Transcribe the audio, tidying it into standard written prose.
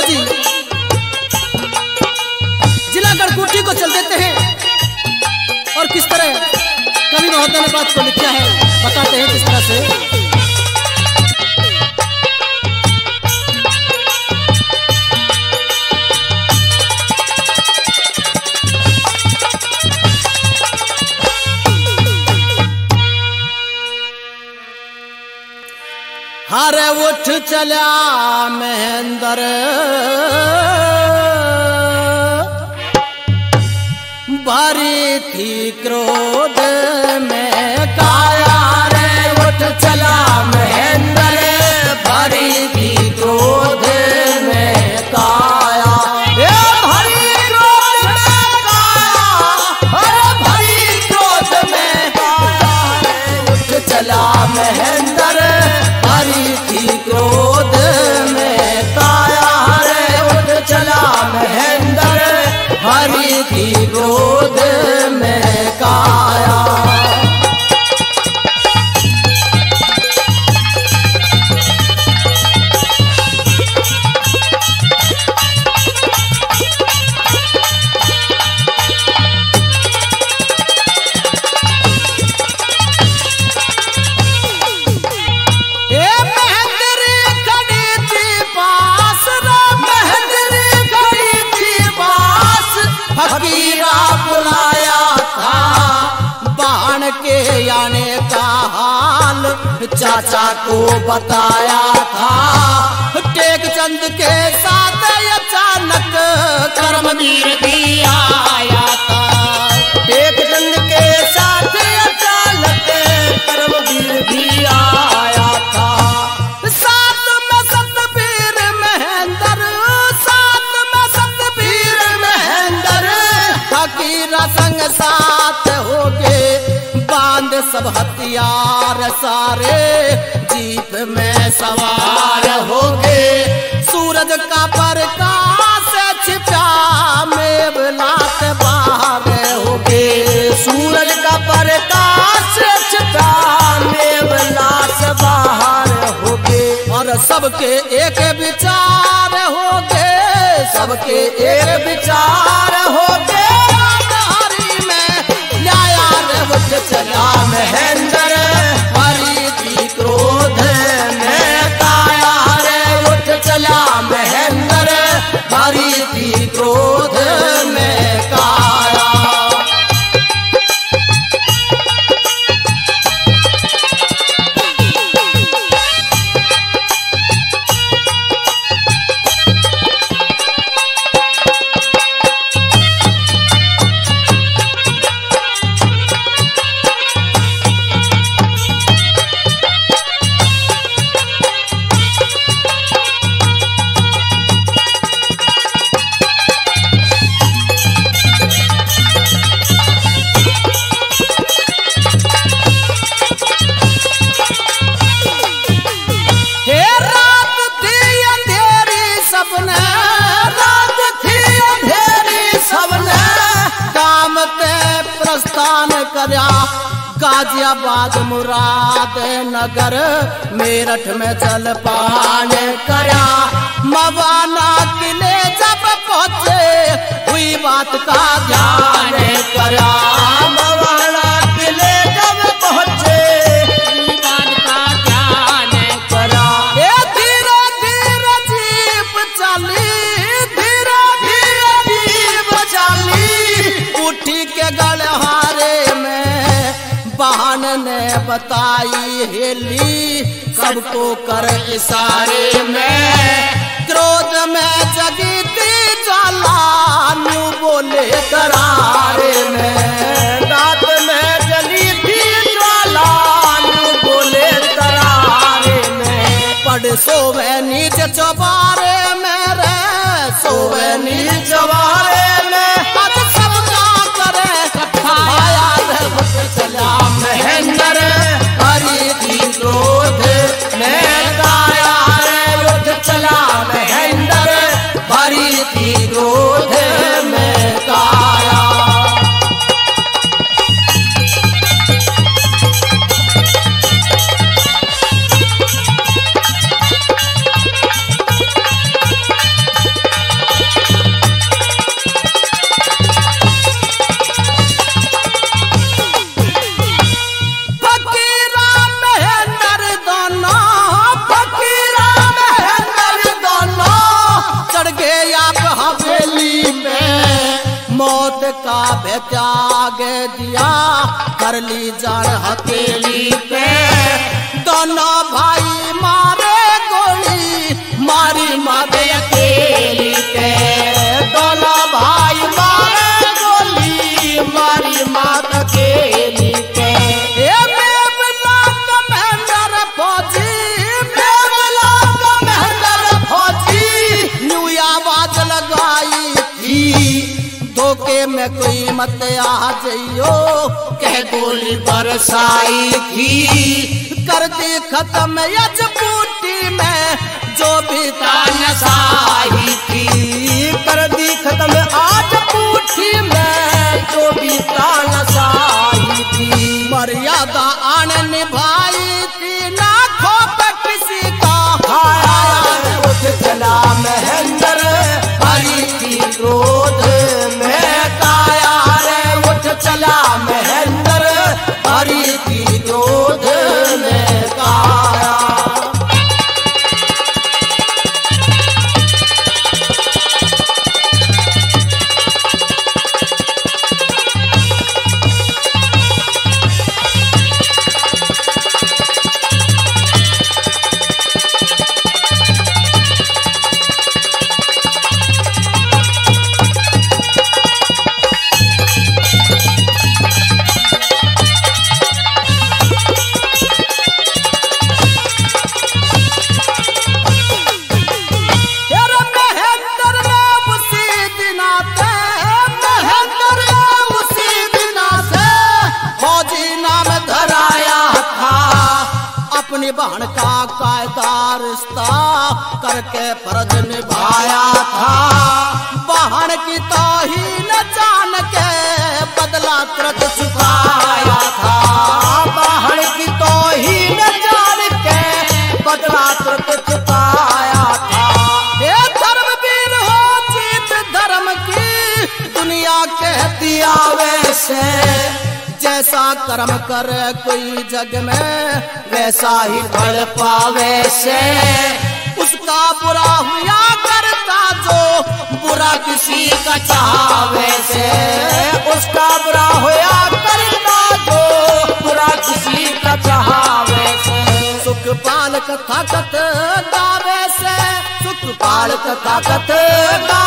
फौजी जिला गढ़कुटी को चल देते हैं और किस तरह कवि महोदय ने बात को लिखा है बताते हैं किस तरह से। हरे उठ चला महेंद्र भरी थी क्रोध में काया। रे उठ चला महेंद्र भरी थी क्रोध में काया। भरी क्रोध में काया, अरे भरी क्रोध में काया। रे उठ चला महेंद्र भरी थी क्रोध में काया। रे उठ चला महेंद्र भरी थी क्रोध में काया। फकीरा बुलाया था बाण के आने का हाल चाचा को बताया था। टेक चंद के साथ अचानक कर्मवीर भी आया था। टेक चंद के साथ अचानक कर्मवीर भी आया था। साथ में सतवीर महेंद्र, साथ में सतवीर महेंद्र फकीरा संग साथ हो गए बांध सब हथियार सारे जीप में सवार हो गए। सूरज का प्रकाश छिपा मेवलात बाहर हो गए। सूरज का प्रकाश छिपा मेवलात बाहर हो गए। और सबके एक विचार हो गए, सबके एक विचार हो गए। चला महेंद्र भरी थी क्रोध में काया। रे उठ चला महेंद्र भरी थी क्रोध में काया। प्रस्थान करया गाजियाबाद मुराद नगर मेरठ में चल पान करया। मवाना किले जब पहुंचे हुई बात का ध्यान करया। मवाना किले जब पहुंचे हुई बात का ध्यान करया। धीरे धीरे जीप चली, धीरे धीरे जीप चली। उठी के गढ़हारे बहन ने बताई हेली सबको कर इशारे में। क्रोध में जगी थी ज्वाला न्यू बोले करारे में। रात में जली थी ज्वाला न्यू बोले करारे में। पड़ सोवे नीच चौबारे में रे, सोवे नीच चौबारे में। चला महेंद्र भरी थी क्रोध में काया। रे उठ चला महेंद्र भरी थी क्रोध में काया। मौत का भी त्याग दिया, कर ली जान हथेली पे। दोनों भाई मारे गोली, मारी मारे अकेली पे। दोनों भाई मारे गोली, मारी मात अकेली पे। बेवला का महेंद्र फौजी, बेवला का महेंद्र फौजी, न्यू आवाज लगाई थी, धोखे में कोई मत आ जाइयो, कह गोली बरसाई थी। कर दी खत्म यजबूटी में जो भी तानसाही थी, कर दी खत्म आज बूटी में जो भी तानसाही थी। मर्यादा आन निभाई थी, ना खोप किसी का हाया। उठ चला महेंद्र हरी थी क्रोध में काया रे, उठ चला महेंद्र हरी थी क्रोध में काया। अपनी बहन का कायदा रिश्ता करके फर्ज निभाया था। बहन की तौहीन जान के बदला तुरंत चुकाया था। बहन की तौहीन जान के बदला तुरंत चुकाया था। ये धर्मवीर हो जीत धर्म की, दुनिया कहती वैसे। जैसा कर्म करे कोई जग में, वैसा ही फल पावे से। उसका बुरा हुआ करता जो बुरा किसी का चाहवे से। उसका बुरा हुआ करता जो बुरा किसी का चाहवे से। सुख पाल कथा कथ गावे से, सुख पाल कथा कथ